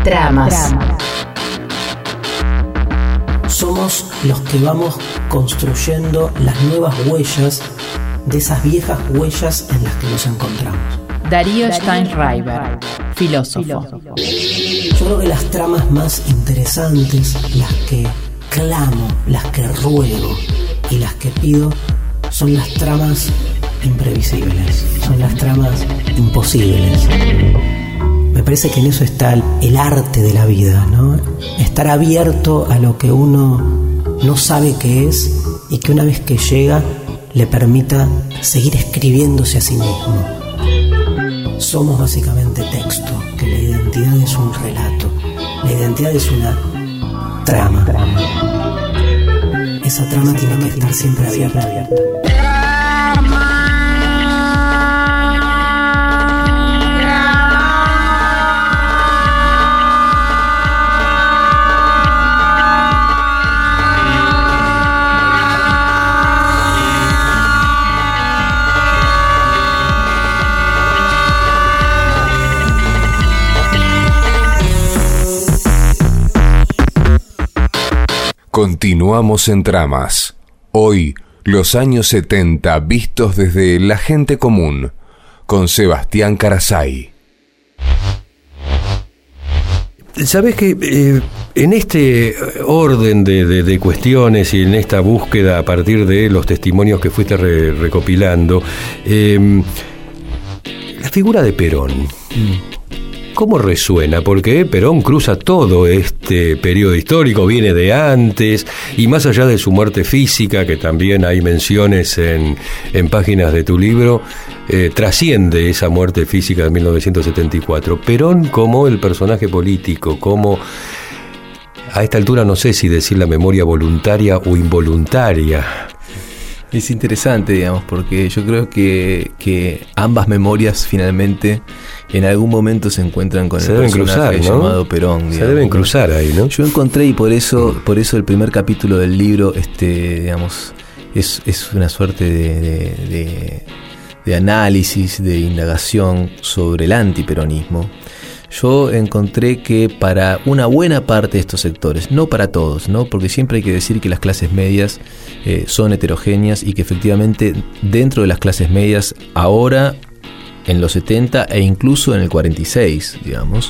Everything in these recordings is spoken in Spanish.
Tramas. Somos los que vamos construyendo las nuevas huellas de esas viejas huellas en las que nos encontramos. Darío Steinreiber, filósofo. Yo creo que las tramas más interesantes, las que clamo, las que ruego y las que pido, son las tramas imprevisibles, son las tramas imposibles. Me parece que en eso está el arte de la vida, ¿no? Estar abierto a lo que uno no sabe qué es y que una vez que llega le permita seguir escribiéndose a sí mismo. Somos básicamente texto, que la identidad es un relato, la identidad es una trama. Esa trama tiene que estar siempre abierta. Continuamos en Tramas. Hoy, los años 70 vistos desde la gente común, con Sebastián Carasay. Sabes que en este orden de cuestiones y en esta búsqueda a partir de los testimonios que fuiste recopilando, la figura de Perón, ¿cómo resuena? Porque Perón cruza todo este periodo histórico, viene de antes, y más allá de su muerte física, que también hay menciones en páginas de tu libro, trasciende esa muerte física de 1974. Perón como el personaje político, como, a esta altura no sé si decir la memoria voluntaria o involuntaria. Es interesante, digamos, porque yo creo que ambas memorias finalmente en algún momento se encuentran con el personaje llamado Perón. Digamos, se deben cruzar ahí, ¿no? Yo encontré, y por eso el primer capítulo del libro, digamos, es una suerte de análisis, de indagación sobre el antiperonismo. Yo encontré que para una buena parte de estos sectores, no para todos, ¿no? Porque siempre hay que decir que las clases medias son heterogéneas y que efectivamente dentro de las clases medias ahora, en los 70 e incluso en el 46, digamos,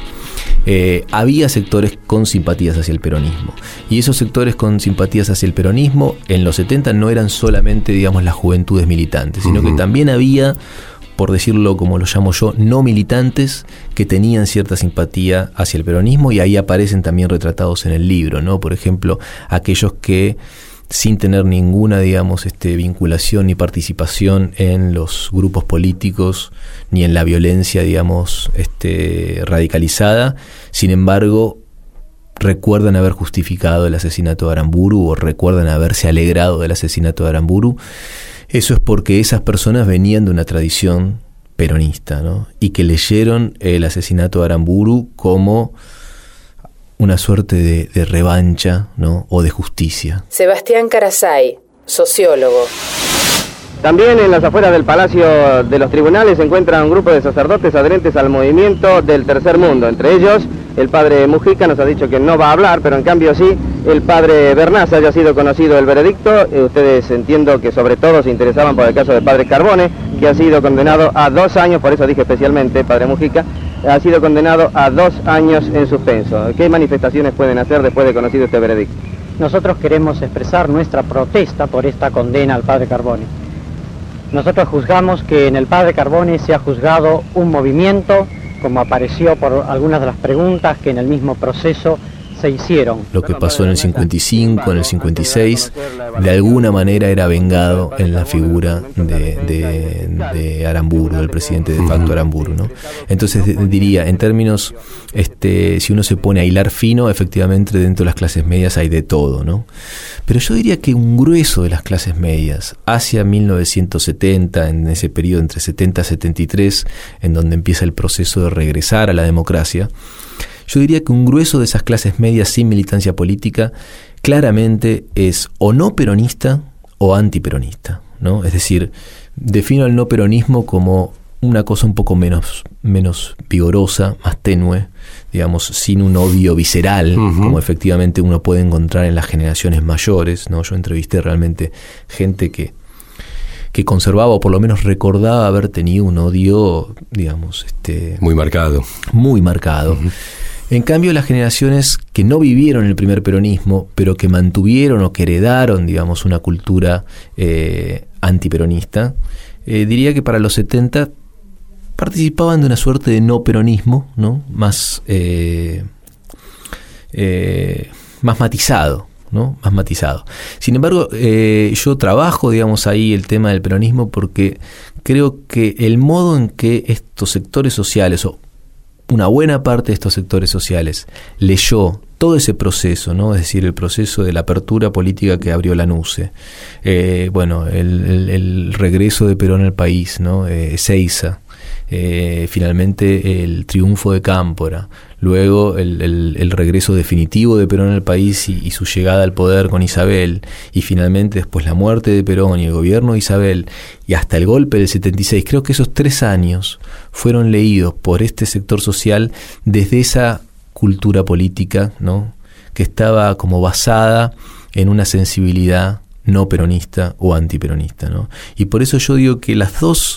había sectores con simpatías hacia el peronismo. Y esos sectores con simpatías hacia el peronismo en los 70 no eran solamente, digamos, las juventudes militantes, sino que también había, por decirlo como lo llamo yo, no militantes que tenían cierta simpatía hacia el peronismo, y ahí aparecen también retratados en el libro, ¿no? Por ejemplo, aquellos que, sin tener ninguna, digamos, vinculación ni participación en los grupos políticos ni en la violencia, digamos, radicalizada, sin embargo, recuerdan haber justificado el asesinato de Aramburu o recuerdan haberse alegrado del asesinato de Aramburu. Eso es porque esas personas venían de una tradición peronista, ¿no? Y que leyeron el asesinato de Aramburu como una suerte de revancha, ¿no? O de justicia. Sebastián Carasay, sociólogo. También en las afueras del Palacio de los Tribunales se encuentra un grupo de sacerdotes adherentes al movimiento del Tercer Mundo. Entre ellos, el padre Mujica nos ha dicho que no va a hablar, pero en cambio sí, el padre Bernaza. Ya ha sido conocido el veredicto. Ustedes entiendo que sobre todo se interesaban por el caso del padre Carbone, que ha sido condenado a 2 años, por eso dije especialmente padre Mujica, ha sido condenado a 2 años en suspenso. ¿Qué manifestaciones pueden hacer después de conocido este veredicto? Nosotros queremos expresar nuestra protesta por esta condena al padre Carbone. Nosotros juzgamos que en el padre Carbone se ha juzgado un movimiento, como apareció por algunas de las preguntas que en el mismo proceso se hicieron. Lo que pasó en el 55, en el 56, de alguna manera era vengado en la figura de Aramburu, del presidente de facto Aramburu, ¿no? Entonces diría, en términos, si uno se pone a hilar fino, efectivamente dentro de las clases medias hay de todo, ¿no? Pero yo diría que un grueso de las clases medias, hacia 1970, en ese periodo entre 70 y 73, en donde empieza el proceso de regresar a la democracia, yo diría que un grueso de esas clases medias sin militancia política claramente es o no peronista o antiperonista, ¿no? Es decir, defino el no peronismo como una cosa un poco menos vigorosa, más tenue, digamos, sin un odio visceral, como efectivamente uno puede encontrar en las generaciones mayores, ¿no? Yo entrevisté realmente gente que conservaba, o por lo menos recordaba haber tenido un odio, digamos, muy marcado. Muy marcado. En cambio, las generaciones que no vivieron el primer peronismo, pero que mantuvieron o que heredaron, digamos, una cultura antiperonista, diría que para los 70 participaban de una suerte de no peronismo, ¿no? Más matizado, ¿no? Más matizado. Sin embargo, yo trabajo, digamos, ahí el tema del peronismo porque creo que el modo en que estos sectores sociales, o una buena parte de estos sectores sociales, leyó todo ese proceso, ¿no? Es decir, el proceso de la apertura política que abrió la NUCE, el regreso de Perón al país, ¿no? Ezeiza, finalmente el triunfo de Cámpora, luego el regreso definitivo de Perón al país y su llegada al poder con Isabel, y finalmente después la muerte de Perón y el gobierno de Isabel, y hasta el golpe del 76. Creo que esos 3 años fueron leídos por este sector social desde esa cultura política, ¿no? Que estaba como basada en una sensibilidad no peronista o antiperonista, ¿no? Y por eso yo digo que las dos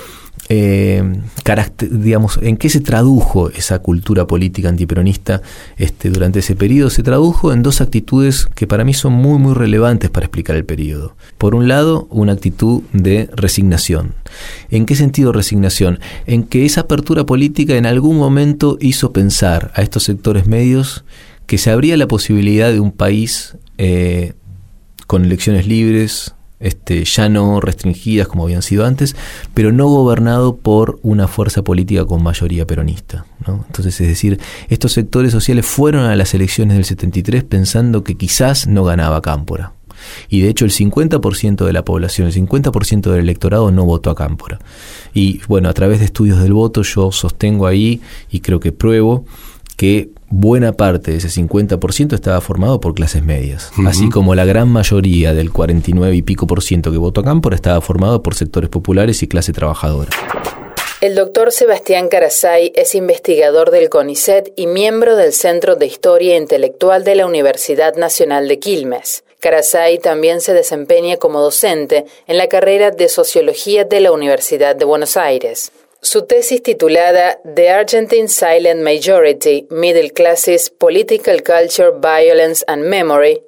digamos, ¿en qué se tradujo esa cultura política antiperonista durante ese periodo? Se tradujo en 2 actitudes que para mí son muy, muy relevantes para explicar el periodo. Por un lado, una actitud de resignación. ¿En qué sentido resignación? En que esa apertura política en algún momento hizo pensar a estos sectores medios que se abría la posibilidad de un país con elecciones libres, ya no restringidas como habían sido antes, pero no gobernado por una fuerza política con mayoría peronista, ¿no? Entonces, es decir, estos sectores sociales fueron a las elecciones del 73 pensando que quizás no ganaba Cámpora. Y de hecho el 50% de la población, el 50% del electorado no votó a Cámpora. Y bueno, a través de estudios del voto yo sostengo ahí, y creo que pruebo, que buena parte de ese 50% estaba formado por clases medias, así como la gran mayoría del 49 y pico % que votó a Cámpora estaba formado por sectores populares y clase trabajadora. El doctor Sebastián Carasay es investigador del CONICET y miembro del Centro de Historia Intelectual de la Universidad Nacional de Quilmes. Carasay también se desempeña como docente en la carrera de Sociología de la Universidad de Buenos Aires. Su tesis titulada The Argentine Silent Majority, Middle Classes, Political Culture, Violence and Memory,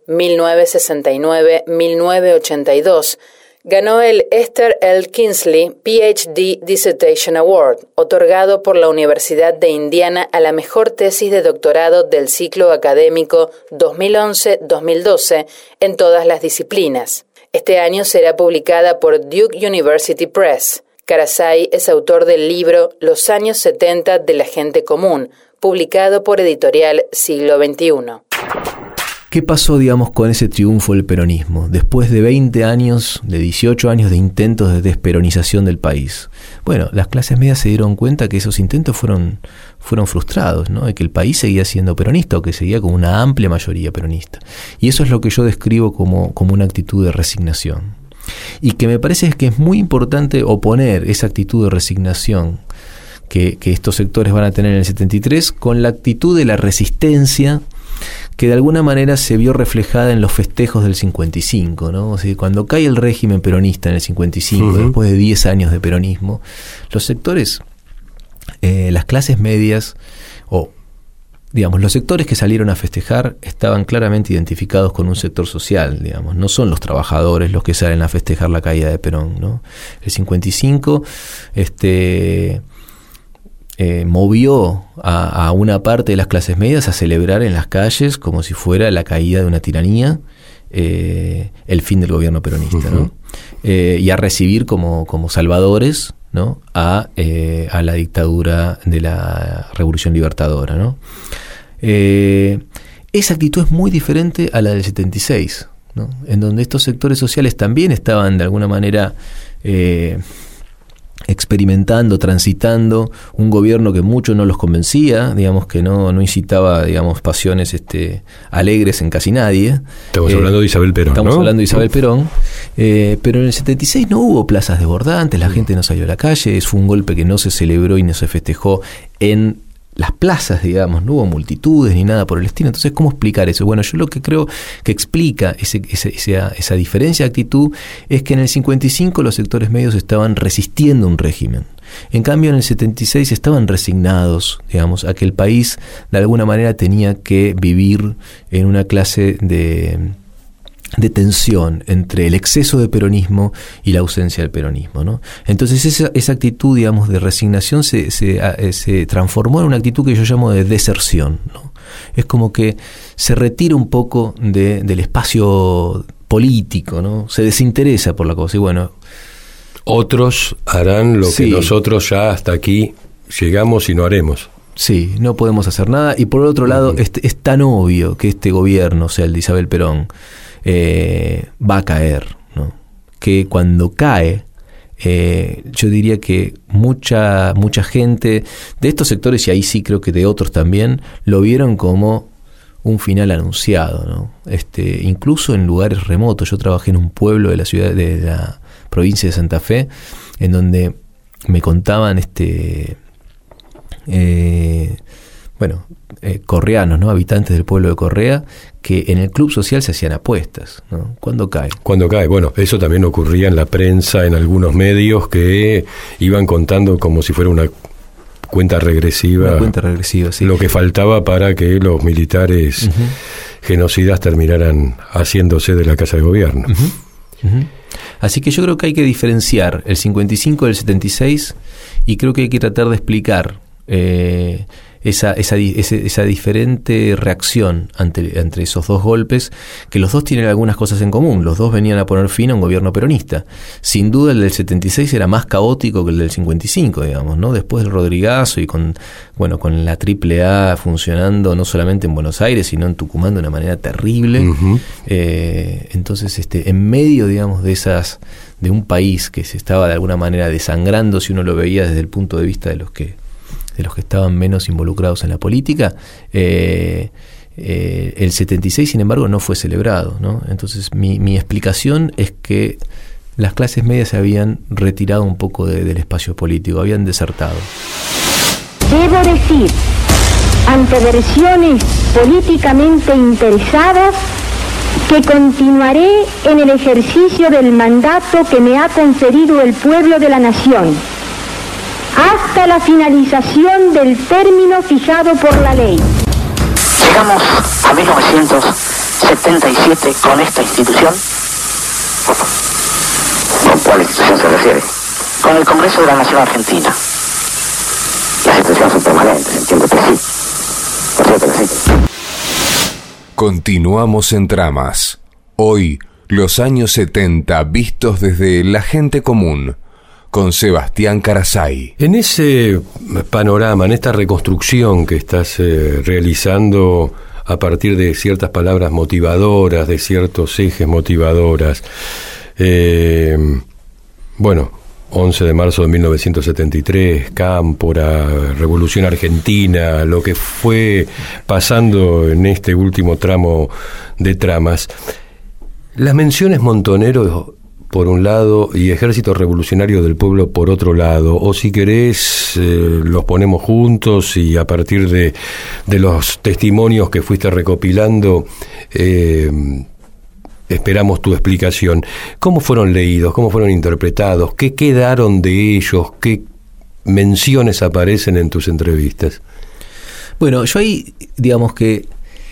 1969-1982, ganó el Esther L. Kingsley PhD Dissertation Award, otorgado por la Universidad de Indiana a la mejor tesis de doctorado del ciclo académico 2011-2012 en todas las disciplinas. Este año será publicada por Duke University Press. Carasay es autor del libro Los años 70 de la gente común, publicado por Editorial Siglo XXI. ¿Qué pasó, digamos, con ese triunfo del peronismo? Después de 20 años, de 18 años de intentos de desperonización del país. Bueno, las clases medias se dieron cuenta que esos intentos fueron frustrados, ¿no? Y que el país seguía siendo peronista, o que seguía con una amplia mayoría peronista. Y eso es lo que yo describo como una actitud de resignación. Y que me parece que es muy importante oponer esa actitud de resignación que estos sectores van a tener en el 73 con la actitud de la resistencia que de alguna manera se vio reflejada en los festejos del 55, ¿no? O sea, cuando cae el régimen peronista en el 55, después de 10 años de peronismo, los sectores, las clases medias, digamos, los sectores que salieron a festejar estaban claramente identificados con un sector social, digamos, no son los trabajadores los que salen a festejar la caída de Perón, ¿no? El 55 movió a una parte de las clases medias a celebrar en las calles como si fuera la caída de una tiranía, el fin del gobierno peronista, ¿no? Y a recibir como salvadores, ¿no? a la dictadura de la Revolución Libertadora, ¿no? Esa actitud es muy diferente a la del 76, ¿no? En donde estos sectores sociales también estaban de alguna manera experimentando, transitando un gobierno que mucho no los convencía, digamos, que no incitaba, digamos, pasiones alegres en casi nadie. Estamos hablando de Isabel Perón, Estamos ¿no? hablando de Isabel Perón, pero en el 76 no hubo plazas desbordantes, la gente no salió a la calle, fue un golpe que no se celebró y no se festejó en las plazas, digamos, no hubo multitudes ni nada por el estilo. Entonces, ¿cómo explicar eso? Bueno, yo lo que creo que explica esa diferencia de actitud es que en el 55 los sectores medios estaban resistiendo un régimen. En cambio, en el 76 estaban resignados, digamos, a que el país de alguna manera tenía que vivir en una clase de tensión entre el exceso de peronismo y la ausencia del peronismo, ¿no? Entonces esa actitud, digamos, de resignación se transformó en una actitud que yo llamo de deserción, ¿no? Es como que se retira un poco del espacio político, ¿no? Se desinteresa por la cosa y bueno... Otros harán lo que nosotros ya hasta aquí llegamos y no haremos. Sí, no podemos hacer nada. Y por el otro lado, es tan obvio que este gobierno, o sea, el de Isabel Perón, va a caer, ¿no? Que cuando cae, yo diría que mucha gente de estos sectores, y ahí sí creo que de otros también, lo vieron como un final anunciado, ¿no? Incluso en lugares remotos. Yo trabajé en un pueblo de la ciudad, de la provincia de Santa Fe, en donde me contaban correanos, ¿no? Habitantes del pueblo de Correa, que en el club social se hacían apuestas, ¿no? ¿Cuándo cae? Cuando cae, bueno, eso también ocurría en la prensa, en algunos medios que iban contando como si fuera una cuenta regresiva. Una cuenta regresiva, sí. Lo que faltaba para que los militares genocidas terminaran haciéndose de la Casa de Gobierno. Así que yo creo que hay que diferenciar el 55 del 76 y creo que hay que tratar de explicar esa diferente reacción entre esos dos golpes, que los dos tienen algunas cosas en común. Los dos venían a poner fin a un gobierno peronista. Sin duda el del 76 era más caótico que el del 55, digamos, ¿no? Después del Rodrigazo y con la AAA funcionando no solamente en Buenos Aires, sino en Tucumán de una manera terrible. Entonces, en medio, digamos, de un país que se estaba de alguna manera desangrando, si uno lo veía desde el punto de vista de los que estaban menos involucrados en la política, el 76, sin embargo, no fue celebrado, ¿no? Entonces, mi explicación es que las clases medias se habían retirado un poco del espacio político, habían desertado. Debo decir, ante versiones políticamente interesadas, que continuaré en el ejercicio del mandato que me ha concedido el pueblo de la nación, hasta la finalización del término fijado por la ley. Llegamos a 1977 con esta institución. ¿Con cuál institución se refiere? Con el Congreso de la Nación Argentina. Las instituciones son permanentes, entiendo que sí. Por cierto que sí. Continuamos en Tramas. Hoy, los años 70 vistos desde la gente común, con Sebastián Carasay. En ese panorama, en esta reconstrucción que estás realizando a partir de ciertas palabras motivadoras, de ciertos ejes motivadoras, 11 de marzo de 1973, Cámpora, Revolución Argentina, lo que fue pasando en este último tramo de Tramas. Las menciones Montonero por un lado y Ejército Revolucionario del Pueblo por otro lado, o si querés los ponemos juntos y a partir de los testimonios que fuiste recopilando esperamos tu explicación. ¿Cómo fueron leídos? ¿Cómo fueron interpretados? ¿Qué quedaron de ellos? ¿Qué menciones aparecen en tus entrevistas? Bueno, yo ahí, digamos que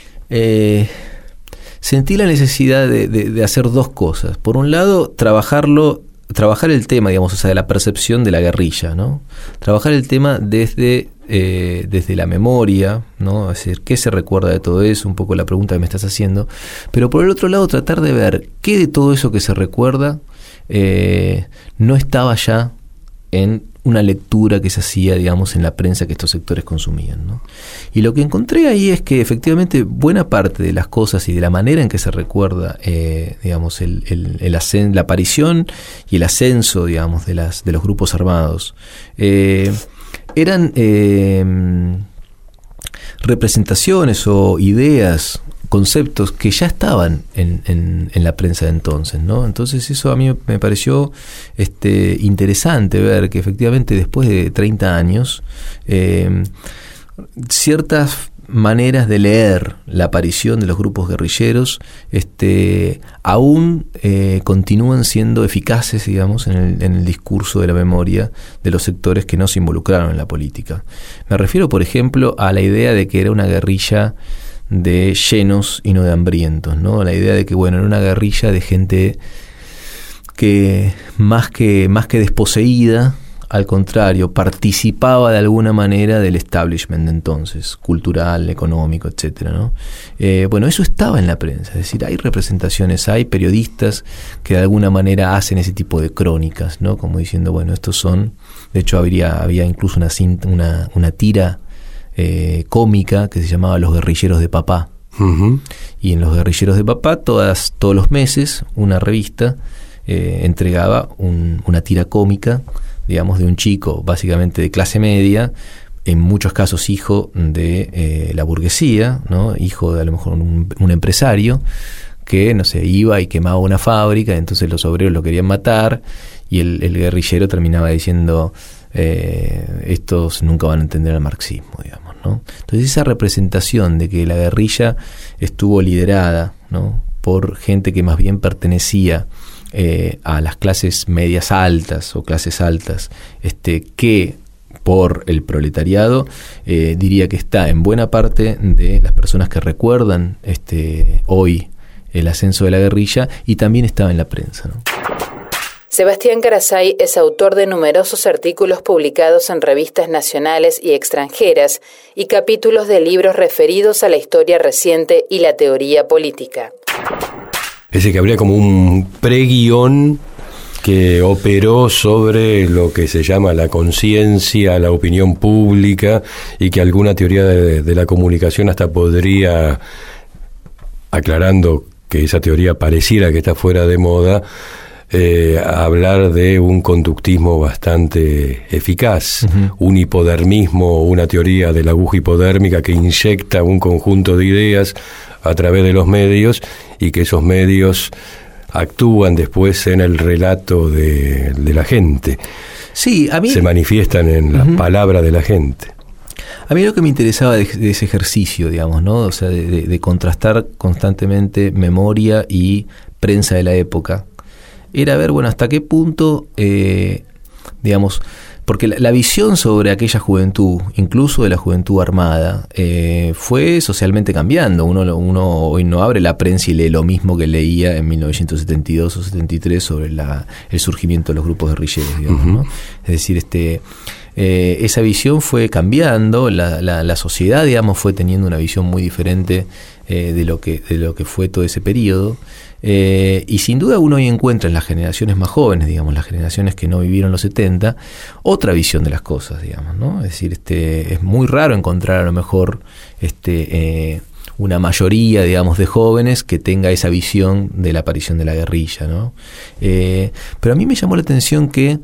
sentí la necesidad de hacer dos cosas. Por un lado, trabajar el tema, digamos, o sea, de la percepción de la guerrilla, ¿no? Trabajar el tema desde la memoria, ¿no? Es decir, ¿qué se recuerda de todo eso? Un poco la pregunta que me estás haciendo. Pero por el otro lado, tratar de ver qué de todo eso que se recuerda no estaba ya en una lectura que se hacía, digamos, en la prensa que estos sectores consumían, ¿no? Y lo que encontré ahí es que efectivamente buena parte de las cosas y de la manera en que se recuerda, digamos, la aparición y el ascenso, digamos, de los grupos armados, eran representaciones o ideas, conceptos que ya estaban en la prensa de entonces, ¿no? Entonces eso a mí me pareció interesante ver que efectivamente después de 30 años ciertas maneras de leer la aparición de los grupos guerrilleros aún continúan siendo eficaces, digamos, en el discurso de la memoria de los sectores que no se involucraron en la política. Me refiero, por ejemplo, a la idea de que era una guerrilla de llenos y no de hambrientos, ¿no? La idea de que, bueno, era una guerrilla de gente que más que desposeída, al contrario, participaba de alguna manera del establishment de entonces, cultural, económico, etcétera, ¿no? Bueno, eso estaba en la prensa, es decir, hay representaciones, hay periodistas que de alguna manera hacen ese tipo de crónicas, ¿no? Como diciendo, bueno, estos son, de hecho había incluso una tira cómica que se llamaba Los Guerrilleros de Papá. Uh-huh. Y en Los Guerrilleros de Papá todos los meses una revista entregaba una tira cómica, digamos, de un chico básicamente de clase media, en muchos casos hijo de la burguesía, ¿no? Hijo de a lo mejor un empresario que, no sé, iba y quemaba una fábrica, entonces los obreros lo querían matar y el guerrillero terminaba diciendo estos nunca van a entender el marxismo, digamos, ¿no? Entonces esa representación de que la guerrilla estuvo liderada, ¿no?, por gente que más bien pertenecía a las clases medias altas o clases altas, que por el proletariado, diría que está en buena parte de las personas que recuerdan hoy el ascenso de la guerrilla, y también estaba en la prensa, ¿no? Sebastián Carasay es autor de numerosos artículos publicados en revistas nacionales y extranjeras y capítulos de libros referidos a la historia reciente y la teoría política. Es decir, que habría como un preguión que operó sobre lo que se llama la conciencia, la opinión pública, y que alguna teoría de la comunicación hasta podría, aclarando que esa teoría pareciera que está fuera de moda, hablar de un conductismo bastante eficaz, uh-huh, un hipodermismo, una teoría de la aguja hipodérmica que inyecta un conjunto de ideas a través de los medios y que esos medios actúan después en el relato de la gente. Sí, a mí se manifiestan en la palabra de la gente. A mí lo que me interesaba de ese ejercicio, digamos, ¿no? O sea, de contrastar constantemente memoria y prensa de la época, era ver, bueno, hasta qué punto, digamos, porque la visión sobre aquella juventud, incluso de la juventud armada, fue socialmente cambiando. Uno hoy no abre la prensa y lee lo mismo que leía en 1972 o 73 sobre el surgimiento de los grupos guerrilleros, digamos, ¿no? Es decir, esa visión fue cambiando, la sociedad, digamos, fue teniendo una visión muy diferente de lo que fue todo ese periodo. Y sin duda uno hoy encuentra en las generaciones más jóvenes, digamos, las generaciones que no vivieron los 70, otra visión de las cosas, digamos, ¿no? Es decir, es muy raro encontrar a lo mejor una mayoría, digamos, de jóvenes que tenga esa visión de la aparición de la guerrilla, ¿no? Pero a mí me llamó la atención que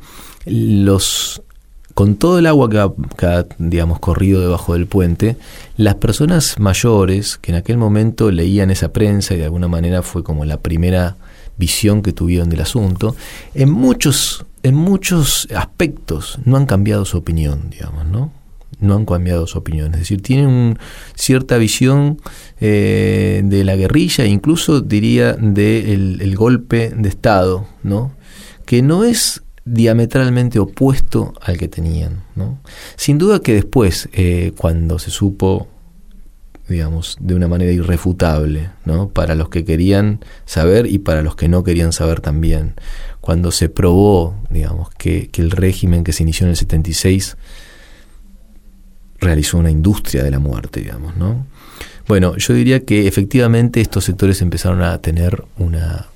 con todo el agua que ha, digamos, corrido debajo del puente, las personas mayores que en aquel momento leían esa prensa y de alguna manera fue como la primera visión que tuvieron del asunto, en muchos aspectos no han cambiado su opinión, digamos, ¿no? No han cambiado su opinión. Es decir, tienen cierta visión de la guerrilla, incluso diría del golpe de Estado, ¿no?, que no es diametralmente opuesto al que tenían, ¿no? Sin duda que después, cuando se supo, digamos, de una manera irrefutable, ¿no?, para los que querían saber y para los que no querían saber también, cuando se probó, digamos, que el régimen que se inició en el 76 realizó una industria de la muerte, digamos, ¿no? Bueno, yo diría que efectivamente estos sectores empezaron a tener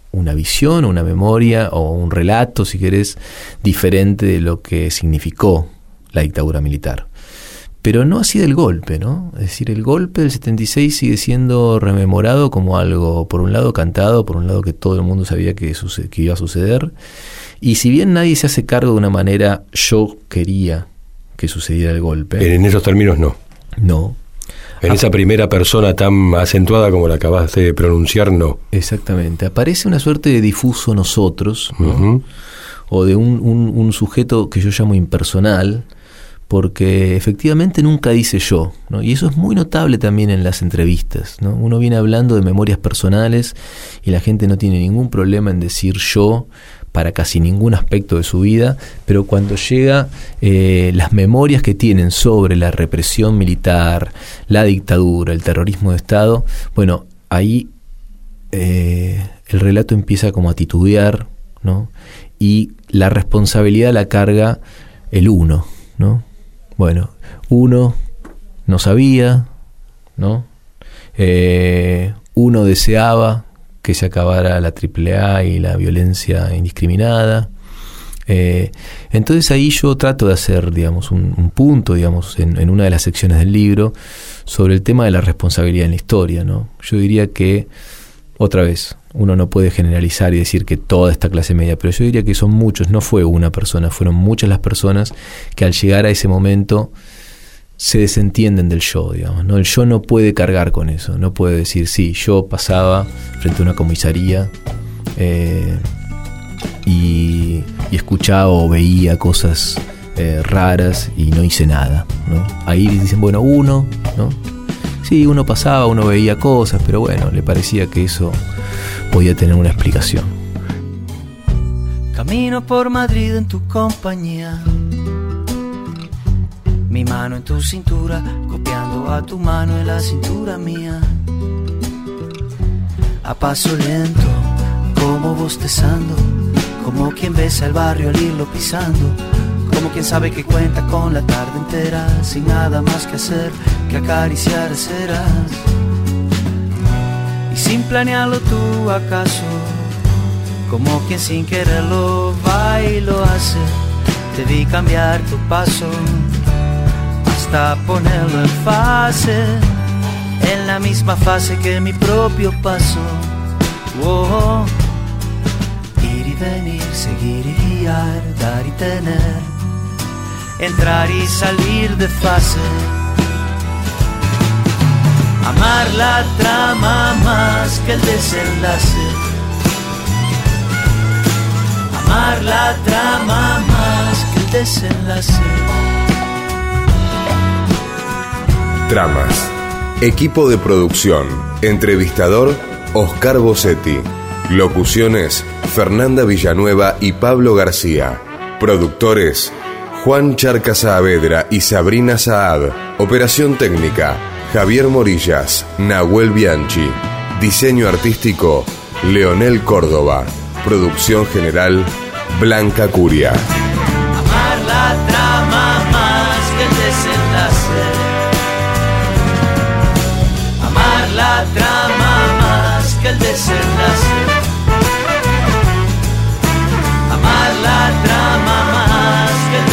una visión, una memoria o un relato, si querés, diferente de lo que significó la dictadura militar. Pero no así del golpe, ¿no? Es decir, el golpe del 76 sigue siendo rememorado como algo, por un lado cantado, por un lado que todo el mundo sabía que iba a suceder. Y si bien nadie se hace cargo de una manera, yo quería que sucediera el golpe. En esos términos no. No. En esa primera persona tan acentuada como la acabas de pronunciar, no. Exactamente. Aparece una suerte de difuso nosotros, ¿no? O de un sujeto que yo llamo impersonal, porque efectivamente nunca dice yo, ¿no? Y eso es muy notable también en las entrevistas, ¿no? Uno viene hablando de memorias personales y la gente no tiene ningún problema en decir yo para casi ningún aspecto de su vida, pero cuando llega las memorias que tienen sobre la represión militar, la dictadura, el terrorismo de Estado, bueno, ahí el relato empieza como a titubear, ¿no? Y la responsabilidad la carga el uno, ¿no? Bueno, uno no sabía, ¿no? Uno deseaba que se acabara la AAA y la violencia indiscriminada. Entonces ahí yo trato de hacer, digamos, un punto, digamos, en una de las secciones del libro sobre el tema de la responsabilidad en la historia, ¿no? Yo diría que, otra vez, uno no puede generalizar y decir que toda esta clase media, pero yo diría que son muchos, no fue una persona, fueron muchas las personas que al llegar a ese momento se desentienden del yo, digamos, ¿no? El yo no puede cargar con eso, no puede decir, sí, yo pasaba frente a una comisaría y escuchaba o veía cosas raras y no hice nada, ¿no? Ahí dicen, bueno, uno, ¿no? Sí, uno pasaba, uno veía cosas, pero bueno, le parecía que eso podía tener una explicación. Camino por Madrid en tu compañía, mi mano en tu cintura, copiando a tu mano en la cintura mía. A paso lento, como bostezando, como quien besa el barrio al irlo pisando, como quien sabe que cuenta con la tarde entera, sin nada más que hacer que acariciar ceras. Y sin planearlo tú acaso, como quien sin quererlo va y lo hace, te vi cambiar tu paso hasta ponerlo en fase, en la misma fase que mi propio paso. Oh, ir y venir, seguir y guiar, dar y tener, entrar y salir de fase. Amar la trama más que el desenlace. Amar la trama más que el desenlace. Tramas. Equipo de producción. Entrevistador, Oscar Bossetti. Locuciones, Fernanda Villanueva y Pablo García. Productores, Juan Charca Saavedra y Sabrina Saad. Operación técnica, Javier Morillas, Nahuel Bianchi. Diseño artístico, Leonel Córdoba. Producción general, Blanca Curia. Amar la trama más que el desenlace. Amar la trama más que el desenlace. Amar la trama más que el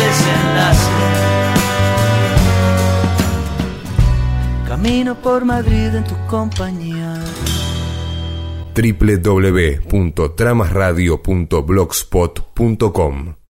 desenlace. Camino por Madrid en tu compañía. www.tramasradio.blogspot.com